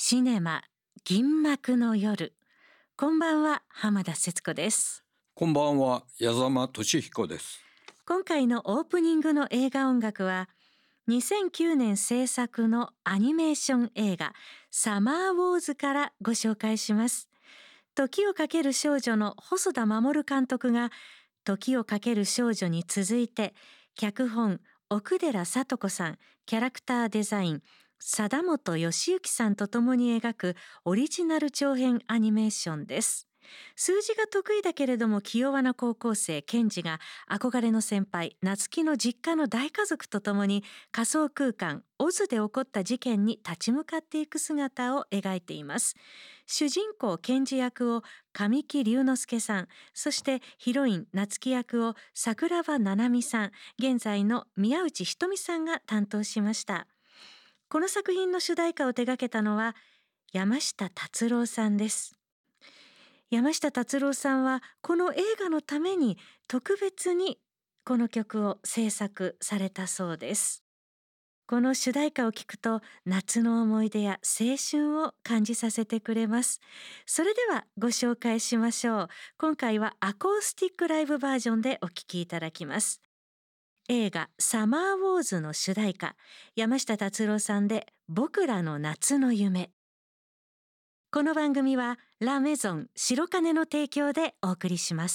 シネマ銀幕の夜。こんばんは、浜田節子です。 こんばんは、矢沢俊彦です。 今回のオープニングの映画音楽は2009年制作のアニメーション映画サマーウォーズからご紹介します。時をかける少女の細田守監督が時をかける少女に続いて脚本奥寺聡子さん、キャラクターデザイン貞本義行さんと共に描くオリジナル長編アニメーションです。数字が得意だけれども気弱な高校生ケンジが憧れの先輩夏希の実家の大家族と共に仮想空間オズで起こった事件に立ち向かっていく姿を描いています。主人公ケンジ役を神木隆之介さん、そしてヒロイン夏希役を桜庭ななみさん、現在の宮内ひとみさんが担当しました。この作品の主題歌を手掛けたのは山下達郎さんです。山下達郎さんはこの映画のために特別にこの曲を制作されたそうです。この主題歌を聴くと夏の思い出や青春を感じさせてくれます。それではご紹介しましょう。今回はアコースティックライブバージョンでお聴きいただきます。映画サマーウォーズの主題歌、山下達郎さんで僕らの夏の夢。この番組はラ・メゾン白金の提供でお送りします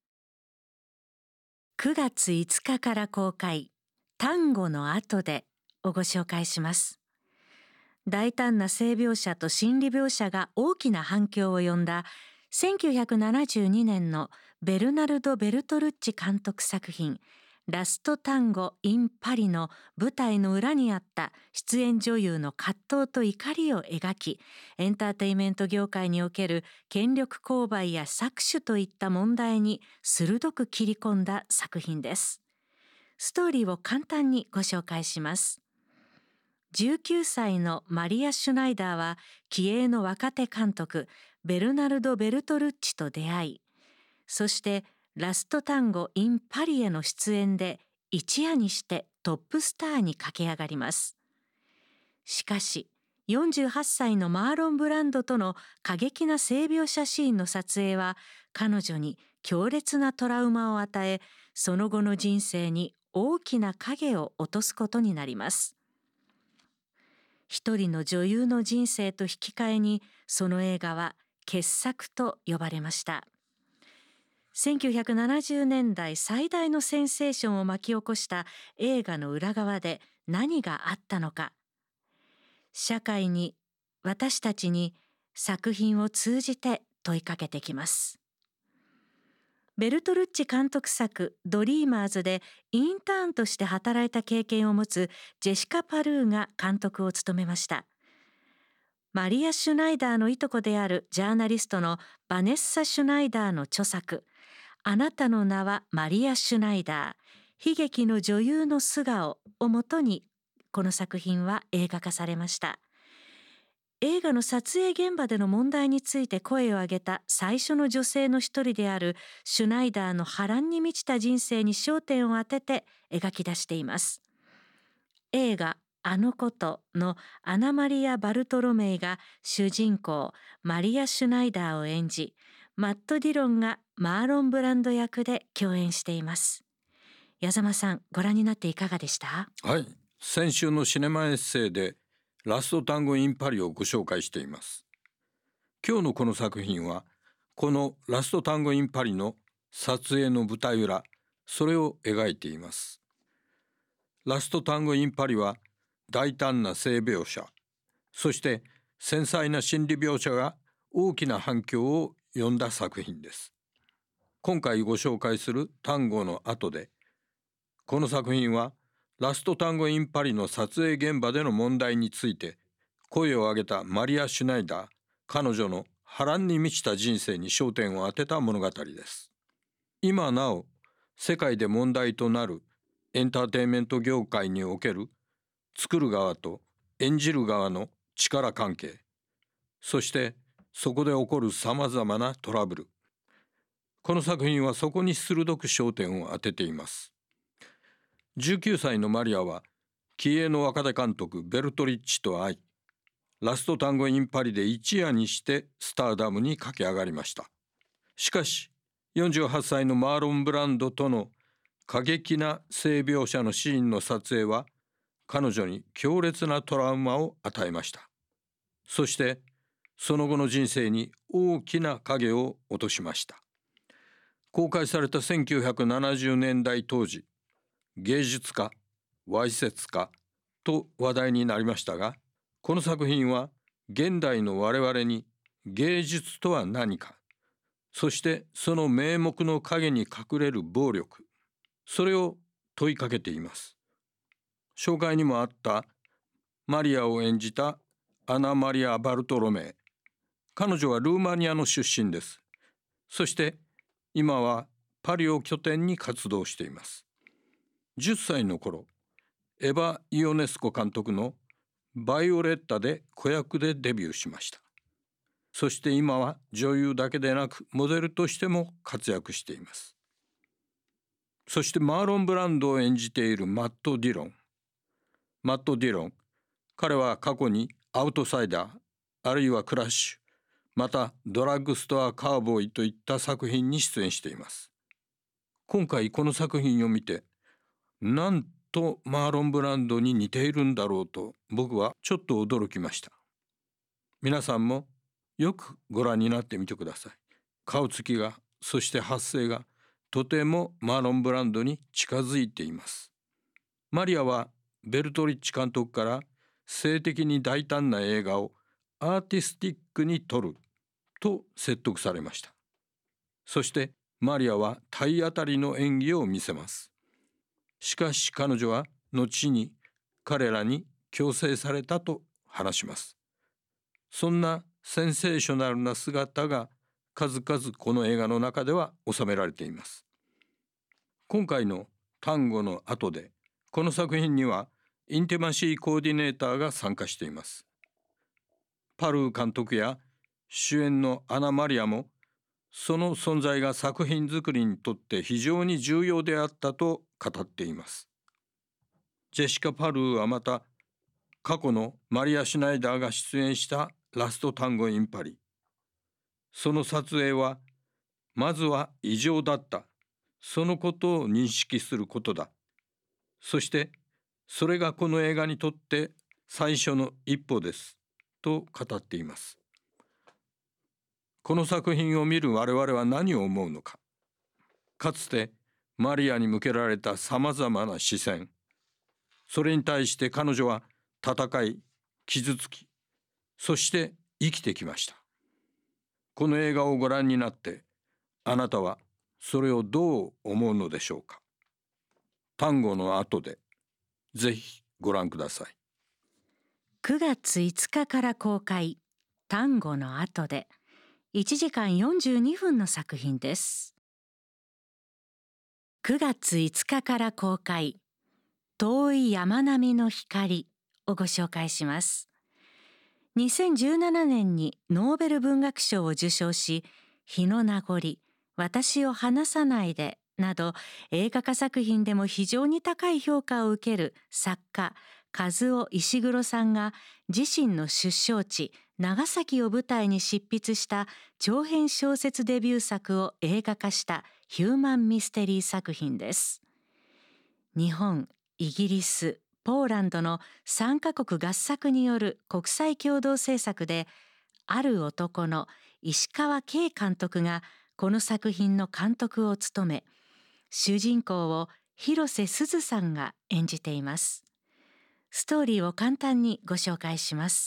。9月5日から公開、単語の後でをご紹介します。大胆な性描写と心理描写が大きな反響を呼んだ1972年のベルナルド・ベルトルッチ監督作品ラストタンゴ・イン・パリの舞台の裏にあった出演女優の葛藤と怒りを描き、エンターテインメント業界における権力勾配や搾取といった問題に鋭く切り込んだ作品です。ストーリーを簡単にご紹介します。19歳のマリア・シュナイダーは気鋭の若手監督ベルナルド・ベルトルッチと出会い、そしてラストタンゴ・イン・パリへの出演で一夜にしてトップスターに駆け上がります。しかし48歳のマーロン・ブランドとの過激な性描写シーンの撮影は彼女に強烈なトラウマを与え、その後の人生に大きな影を落とすことになります。一人の女優の人生と引き換えにその映画は傑作と呼ばれました。1970年代最大のセンセーションを巻き起こした映画の裏側で何があったのか、社会に私たちに作品を通じて問いかけてきます。ベルトルッチ監督作ドリーマーズでインターンとして働いた経験を持つジェシカ・パルーが監督を務めました。マリア・シュナイダーのいとこであるジャーナリストのバネッサ・シュナイダーの著作あなたの名はマリア・シュナイダー、悲劇の女優の素顔をもとにこの作品は映画化されました。映画の撮影現場での問題について声を上げた最初の女性の一人であるシュナイダーの波乱に満ちた人生に焦点を当てて描き出しています。映画あのことのアナマリア・バルトロメイが主人公マリア・シュナイダーを演じ、マット・ディロンがマーロン・ブランド役で共演しています。矢沢さん、ご覧になっていかがでした？ はい、先週のシネマエッセイでラストタンゴ・イン・パリをご紹介しています。今日のこの作品はこのラストタンゴ・イン・パリの撮影の舞台裏、それを描いています。ラストタンゴ・イン・パリは大胆な性描写、そして繊細な心理描写が大きな反響を呼んだ作品です。今回ご紹介するタンゴの後で、この作品はラストタンゴ・イン・パリの撮影現場での問題について声を上げたマリア・シュナイダー、彼女の波乱に満ちた人生に焦点を当てた物語です。今なお世界で問題となるエンターテインメント業界における作る側と演じる側の力関係、そしてそこで起こるさまざまなトラブル、この作品はそこに鋭く焦点を当てています。19歳のマリアは気鋭の若手監督ベルトリッチと会い、 ラストタンゴ・イン・パリで一夜にしてスターダムに駆け上がりました。しかし48歳のマーロン・ブランドとの過激な性描写のシーンの撮影は彼女に強烈なトラウマを与えました。そしてその後の人生に大きな影を落としました。公開された1970年代当時、芸術家、わいせつ家と話題になりましたが、この作品は現代の我々に芸術とは何か、そしてその名目の陰に隠れる暴力、それを問いかけています。紹介にもあったマリアを演じたアナ・マリア・バルトロメイ。彼女はルーマニアの出身です。そして今はパリを拠点に活動しています。10歳の頃、エヴァ・イオネスコ監督のバイオレッタで子役でデビューしました。そして今は女優だけでなくモデルとしても活躍しています。そしてマーロン・ブランドを演じているマット・ディロン、彼は過去にアウトサイダー、あるいはクラッシュ、またドラッグストアカーボーイといった作品に出演しています。今回この作品を見て、なんとマーロン・ブランドに似ているんだろうと僕はちょっと驚きました。皆さんもよくご覧になってみてください。顔つきが、そして発声がとてもマーロン・ブランドに近づいています。マリアはベルトリッチ監督から性的に大胆な映画をアーティスティックに撮ると説得されました。そしてマリアは体当たりの演技を見せます。しかし彼女は後に彼らに強制されたと話します。そんなセンセーショナルな姿が数々この映画の中では収められています。今回のタンゴの後で、この作品にはインティマシーコーディネーターが参加しています。パルー監督や主演のアナ・マリアもその存在が作品作りにとって非常に重要であったと語っています。ジェシカ・パルーはまた過去のマリア・シュナイダーが出演したラストタンゴ・イン・パリ、その撮影はまずは異常だった、そのことを認識することだ、そしてそれがこの映画にとって最初の一歩ですと語っています。この作品を見る我々は何を思うのか。かつてマリアに向けられたさまざまな視線、それに対して彼女は戦い、傷つき、そして生きてきました。この映画をご覧になってあなたはそれをどう思うのでしょうか。タンゴの後でぜひご覧ください。 9月5日から公開、タンゴの後で、1時間42分の作品です。9月5日から公開、遠い山並みの光をご紹介します。2017年にノーベル文学賞を受賞し、日の名残、私を離さないでなど映画化作品でも非常に高い評価を受ける作家和尾石黒さんが自身の出生地長崎を舞台に執筆した長編小説デビュー作を映画化したヒューマンミステリー作品です。日本、イギリス、ポーランドの3カ国合作による国際共同制作で、ある男の石川慶監督がこの作品の監督を務め、主人公を広瀬すずさんが演じています。ストーリーを簡単にご紹介します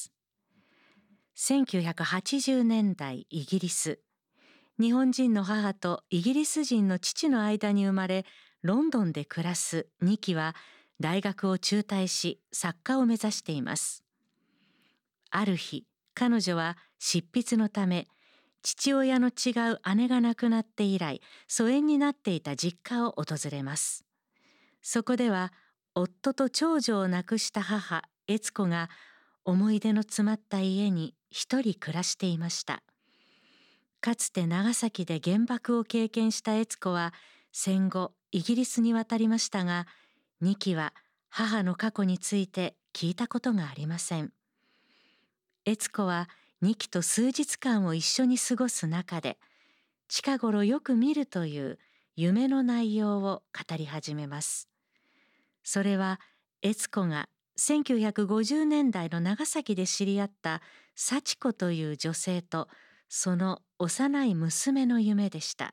。1980年代イギリス、日本人の母とイギリス人の父の間に生まれ、ロンドンで暮らすニキは大学を中退し作家を目指しています。ある日、彼女は執筆のため父親の違う姉が亡くなって以来疎遠になっていた実家を訪れます。そこでは夫と長女を亡くした母悦子が思い出の詰まった家に一人暮らしていました。かつて長崎で原爆を経験した悦子は戦後イギリスに渡りましたが、ニキは母の過去について聞いたことがありません。 悦子は2期と数日間を一緒に過ごす中で、近頃よく見るという夢の内容を語り始めます。それは悦子が1950年代の長崎で知り合った幸子という女性とその幼い娘の夢でした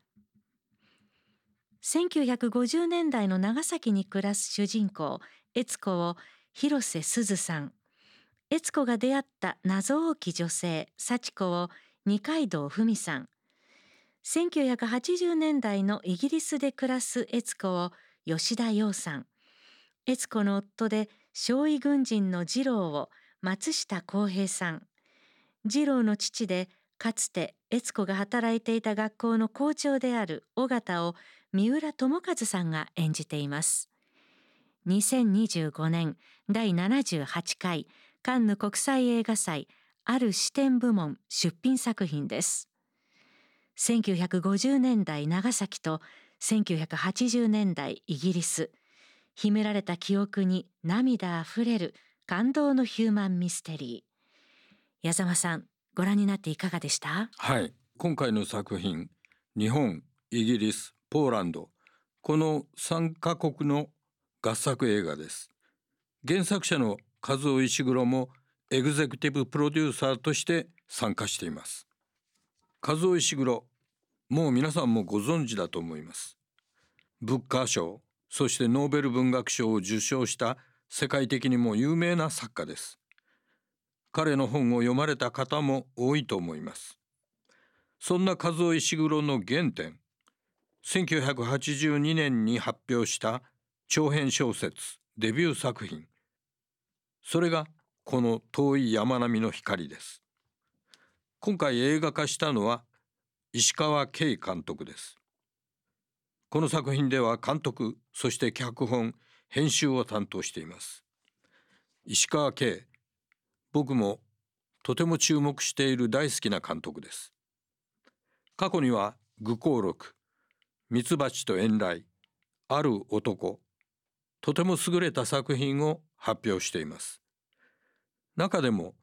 。1950年代の長崎に暮らす主人公悦子を広瀬すずさん、悦子が出会った謎多き女性幸子を二階堂ふみさん、1980年代のイギリスで暮らす悦子を吉田羊さん、悦子の夫で傷痍軍人の次郎を松下洸平さん、次郎の父でかつて悦子が働いていた学校の校長である尾形を三浦友和さんが演じています。2025年第78回カンヌ国際映画祭ある視点部門出品作品です。1950年代長崎と1980年代イギリス、秘められた記憶に涙あふれる感動のヒューマンミステリー。矢沢さん、ご覧になっていかがでした？ はい、今回の作品、日本、イギリス、ポーランド、この3カ国の合作映画です。原作者の和尾石黒もエグゼクティブプロデューサーとして参加しています。和尾石黒、もう皆さんもご存知だと思います。ブッカー賞、そしてノーベル文学賞を受賞した世界的にも有名な作家です。彼の本を読まれた方も多いと思います。そんな和尾石黒の原点、1982年に発表した長編小説デビュー作品、それがこの遠い山並みの光です。今回映画化したのは石川慶監督です。この作品では監督、そして脚本、編集を担当しています。石川慶、僕もとても注目している大好きな監督です。過去には愚行録、ミツバチと遠雷、ある男、とても優れた作品を発表しています。中でも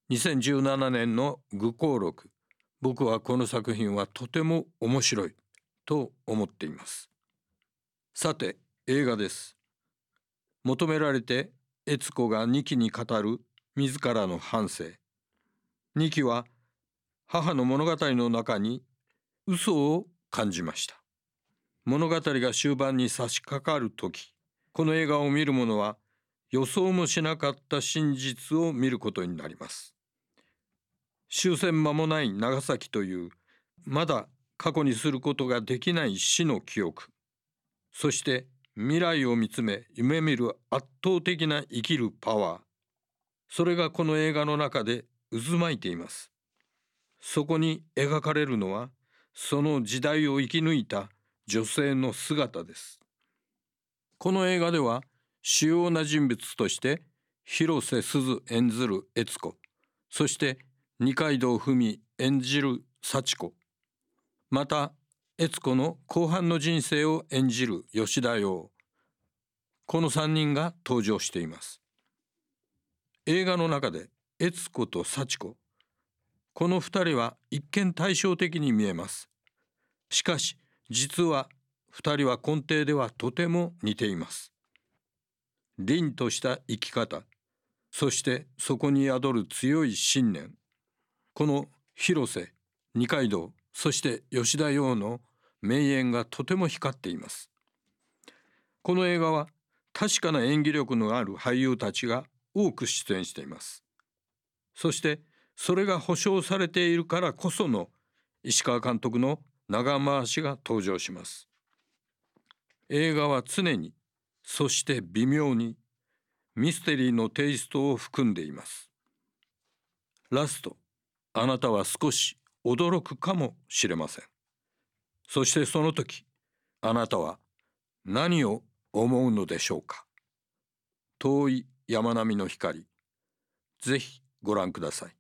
2017年の愚行録、僕はこの作品はとても面白いと思っています。さて、映画です。求められて悦子が2期に語る自らの半生。2期は母の物語の中に嘘を感じました。物語が終盤に差し掛かるとき、この映画を見る者は予想もしなかった真実を見ることになります。終戦間もない長崎というまだ過去にすることができない死の記憶、そして未来を見つめ夢見る圧倒的な生きるパワー、それがこの映画の中で渦巻いています。そこに描かれるのはその時代を生き抜いた女性の姿です。この映画では主要な人物として広瀬すず演ずる悦子、そして二階堂ふみ演じる幸子、また悦子の後半の人生を演じる吉田羊、この3人が登場しています。映画の中で悦子と幸子、この2人は一見対照的に見えます。しかし実は2人は根底ではとても似ています。凛とした生き方、そしてそこに宿る強い信念、この広瀬、二階堂、そして吉田羊の名演がとても光っています。この映画は確かな演技力のある俳優たちが多く出演しています。そしてそれが保証されているからこその石川監督の長回しが登場します。映画は常に、そして微妙にミステリーのテイストを含んでいます。ラスト、あなたは少し驚くかもしれません。そしてその時、あなたは何を思うのでしょうか。遠い山並みの光、ぜひご覧ください。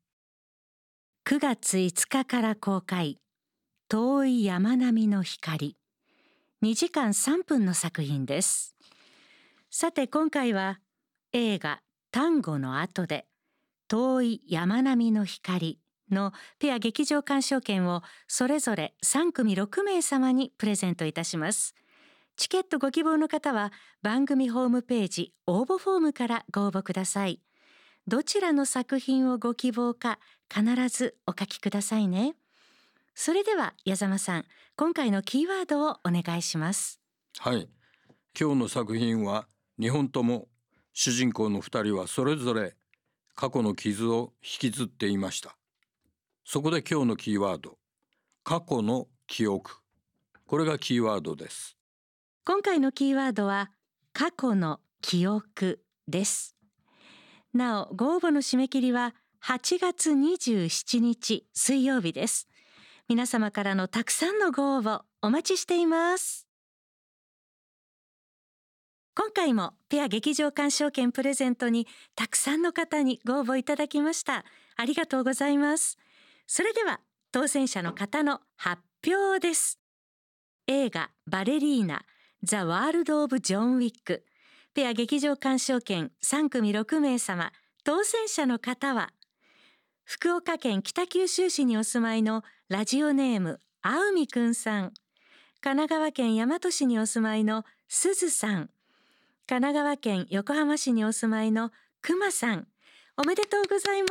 9月5日から公開、遠い山並みの光、2時間3分の作品です。さて今回は映画タンゴの後で遠い山並みの光のペア劇場鑑賞券をそれぞれ3組6名様にプレゼントいたします。チケットご希望の方は番組ホームページ応募フォームからご応募ください。どちらの作品をご希望か必ずお書きくださいね。それでは矢沢さん、今回のキーワードをお願いします。 はい、今日の作品は2本とも主人公の2人はそれぞれ過去の傷を引きずっていました。そこで今日のキーワード、過去の記憶、これがキーワードです。 今回のキーワードは過去の記憶です。なお、ご応募の締め切りは8月27日水曜日です。皆様からのたくさんのご応募お待ちしています。今回もペア劇場鑑賞券プレゼントにたくさんの方にご応募いただきました。ありがとうございます。それでは当選者の方の発表です。映画バレリーナザ・ワールド・オブ・ジョン・ウィックペア劇場鑑賞券3組6名様、当選者の方は福岡県北九州市にお住まいのラジオネームあうみくんさん、神奈川県大和市にお住まいのすずさん、神奈川県横浜市にお住まいのくまさん、おめでとうございます。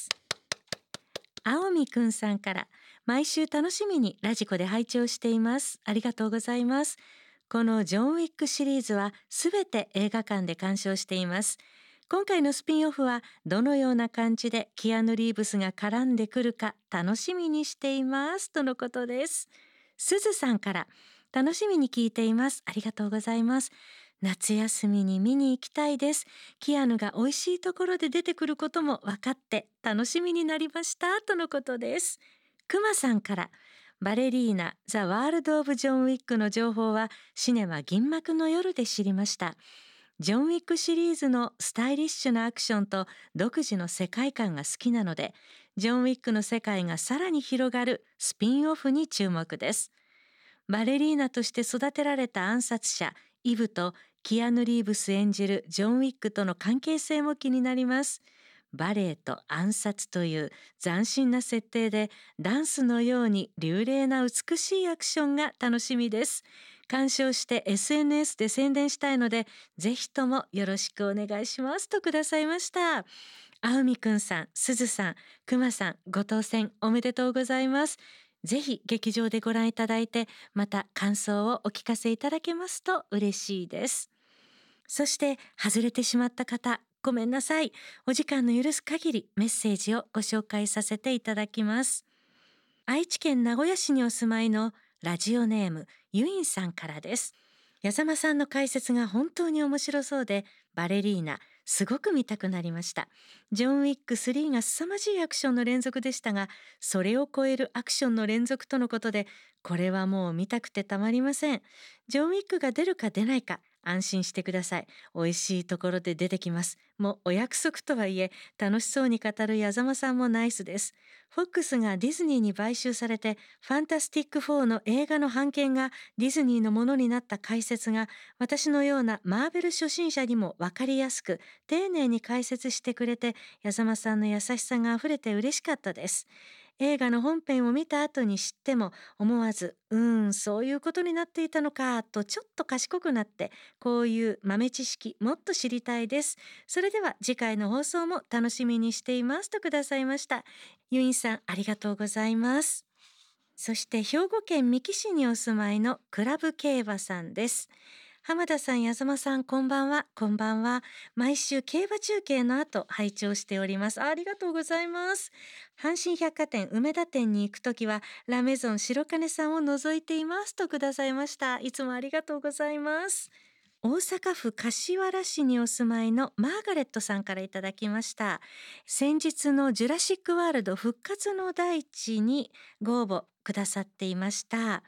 あおみくんさんから、毎週楽しみにラジコで拝聴しています。ありがとうございます。このジョン・ウィックシリーズはすべて映画館で鑑賞しています。今回のスピンオフはどのような感じでキアヌ・リーブスが絡んでくるか楽しみにしていますとのことです。すずさんから、楽しみに聞いています。ありがとうございます。夏休みに見に行きたいです。キアヌが美味しいところで出てくることも分かって楽しみになりましたとのことです。くまさんから、バレリーナザ・ワールド・オブ・ジョン・ウィックの情報はシネマ銀幕の夜で知りました。ジョン・ウィックシリーズのスタイリッシュなアクションと独自の世界観が好きなので、ジョン・ウィックの世界がさらに広がるスピンオフに注目です。バレリーナとして育てられた暗殺者イブとキアヌ・リーブス演じるジョン・ウィックとの関係性も気になります。バレエと暗殺という斬新な設定でダンスのように流麗な美しいアクションが楽しみです。鑑賞して SNS で宣伝したいのでぜひともよろしくお願いしますとくださいました。あうみくんさん、すずさん、くまさん、ご当選おめでとうございます。ぜひ劇場でご覧いただいて、また感想をお聞かせいただけますと嬉しいです。そして外れてしまった方、ごめんなさい。お時間の許す限りメッセージをご紹介させていただきます。愛知県名古屋市にお住まいのラジオネームゆいんさんからです。矢沢さんの解説が本当に面白そうで、バレリーナすごく見たくなりました。ジョン・ウィック3が凄まじいアクションの連続でしたが、それを超えるアクションの連続とのことで、これはもう見たくてたまりません。ジョン・ウィックが出るか出ないか安心してください。美味しいところで出てきます。もうお約束とはいえ、楽しそうに語る矢沢さんもナイスです。フォックスがディズニーに買収されて、ファンタスティック4の映画の版権がディズニーのものになった解説が、私のようなマーベル初心者にも分かりやすく丁寧に解説してくれて、矢沢さんの優しさがあふれて嬉しかったです。映画の本編を見た後に知っても思わずそういうことになっていたのかとちょっと賢くなって、こういう豆知識もっと知りたいです。それでは次回の放送も楽しみにしていますとくださいました。ゆいんさん、ありがとうございます。そして兵庫県三木市にお住まいのクラブ競馬さんです。浜田さん、矢沢さん、こんばんは。こんばんは。毎週競馬中継の後拝聴しております。ありがとうございます。阪神百貨店梅田店に行くときはラメゾン白金さんを覗いていますとくださいました。いつもありがとうございます。大阪府柏原市にお住まいのマーガレットさんからいただきました。先日のジュラシックワールド復活の大地にご応募くださっていました。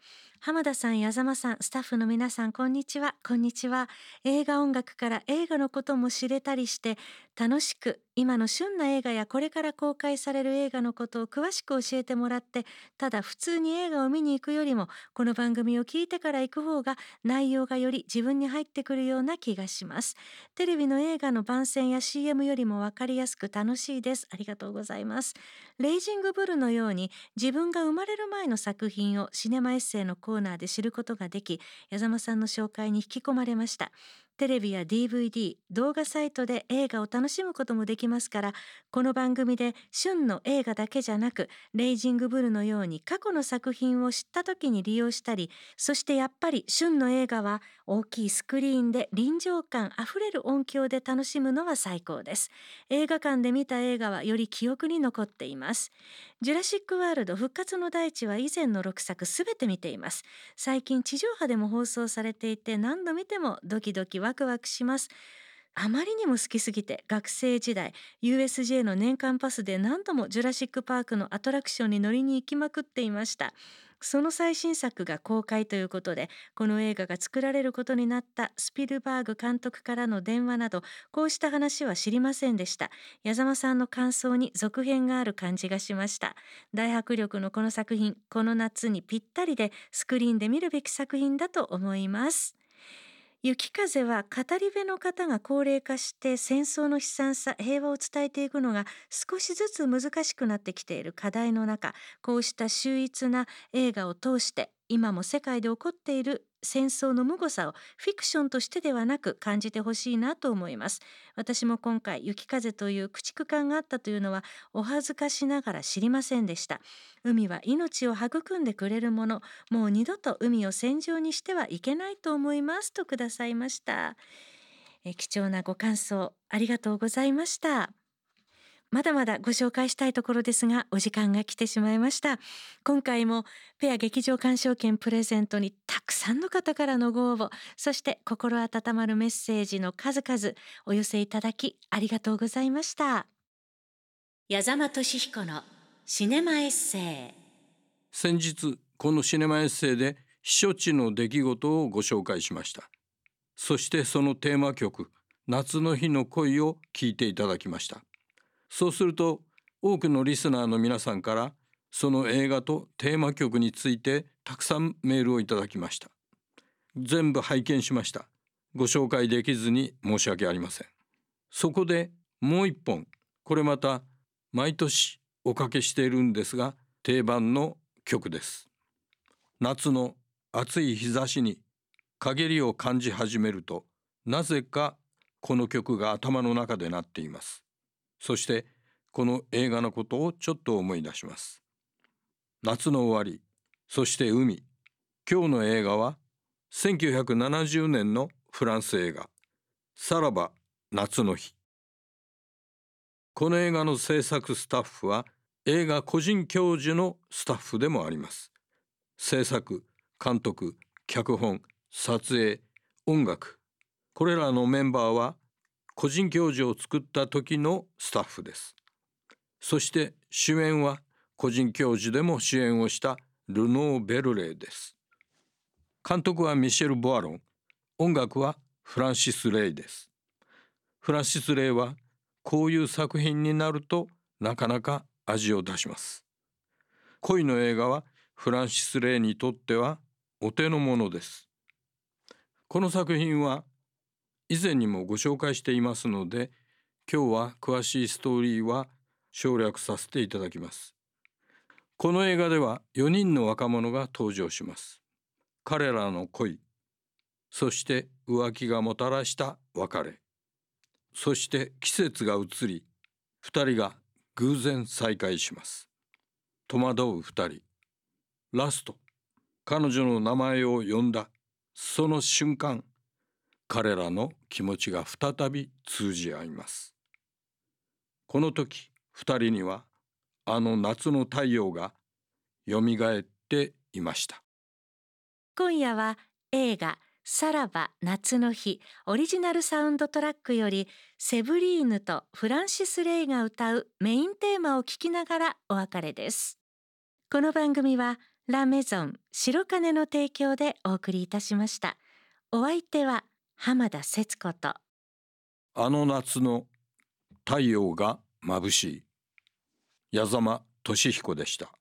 浜田さん、矢沢さん、スタッフの皆さん、こんにちは。こんにちは。映画音楽から映画のことも知れたりして、楽しく今の旬な映画やこれから公開される映画のことを詳しく教えてもらって、ただ普通に映画を見に行くよりも、この番組を聞いてから行く方が内容がより自分に入ってくるような気がします。テレビの映画の番宣や CM よりも分かりやすく楽しいです。ありがとうございます。レイジングブルのように自分が生まれる前の作品をシネマエッセイのコーナーで知ることができ、矢沢さんの紹介に引き込まれました。テレビや DVD、動画サイトで映画を楽しむこともできますから、この番組で旬の映画だけじゃなく、レイジングブルのように過去の作品を知った時に利用したり、そしてやっぱり旬の映画は大きいスクリーンで臨場感あふれる音響で楽しむのは最高です。映画館で見た映画はより記憶に残っています。ジュラシックワールド復活の大地は以前の6作すべて見ています。最近地上波でも放送されていて、何度見てもドキドキワクワクします。あまりにも好きすぎて、学生時代 USJ の年間パスで何度もジュラシックパークのアトラクションに乗りに行きまくっていました。その最新作が公開ということで、この映画が作られることになったスピルバーグ監督からの電話など、こうした話は知りませんでした。矢沢さんの感想に続編がある感じがしました。大迫力のこの作品、この夏にぴったりでスクリーンで見るべき作品だと思います。雪風は語り部の方が高齢化して戦争の悲惨さ、平和を伝えていくのが少しずつ難しくなってきている課題の中、こうした秀逸な映画を通して今も世界で起こっている戦争の無誤さをフィクションとしてではなく感じてほしいなと思います。私も今回雪風という駆逐艦があったというのはお恥ずかしながら知りませんでした。海は命を育んでくれるもの、もう二度と海を戦場にしてはいけないと思いますとくださいました。貴重なご感想ありがとうございました。まだまだご紹介したいところですが、お時間が来てしまいました。今回もペア劇場鑑賞券プレゼントにたくさんの方からのご応募、そして心温まるメッセージの数々お寄せいただきありがとうございました。矢沢俊彦のシネマエッセイ。 先日このシネマエッセイで避暑地の出来事をご紹介しました。そしてそのテーマ曲夏の日の恋を聴いていただきました。そうすると多くのリスナーの皆さんからその映画とテーマ曲についてたくさんメールをいただきました。全部拝見しました。ご紹介できずに申し訳ありません。そこでもう一本、これまた毎年おかけしているんですが定番の曲です。夏の暑い日差しに陰りを感じ始めると、なぜかこの曲が頭の中で鳴っています。そしてこの映画のことをちょっと思い出します。夏の終わり、そして海。今日の映画は1970年のフランス映画さらば夏の日。この映画の制作スタッフは映画個人教授のスタッフでもあります。制作、監督、脚本、撮影、音楽、これらのメンバーは個人教授を作った時のスタッフです。そして主演は個人教授でも主演をしたルノー・ベルレーです。監督はミシェル・ボアロン、音楽はフランシス・レイです。フランシス・レイはこういう作品になるとなかなか味を出します。恋の映画はフランシス・レイにとってはお手の物です。この作品は以前にもご紹介していますので、今日は詳しいストーリーは省略させていただきます。この映画では4人の若者が登場します。彼らの恋、そして浮気がもたらした別れ、そして季節が移り、2人が偶然再会します。戸惑う2人。ラスト、彼女の名前を呼んだその瞬間、彼らの気持ちが再び通じ合います。この時、2人にはあの夏の太陽がよみがえっていました。 今夜は映画さらば夏の日オリジナルサウンドトラックよりセブリーヌとフランシス・レイが歌うメインテーマを聞きながらお別れです。この番組はラメゾン白金の提供でお送りいたしました。お相手は浜田節子と、 あの夏の太陽が眩しい矢沢俊彦でした。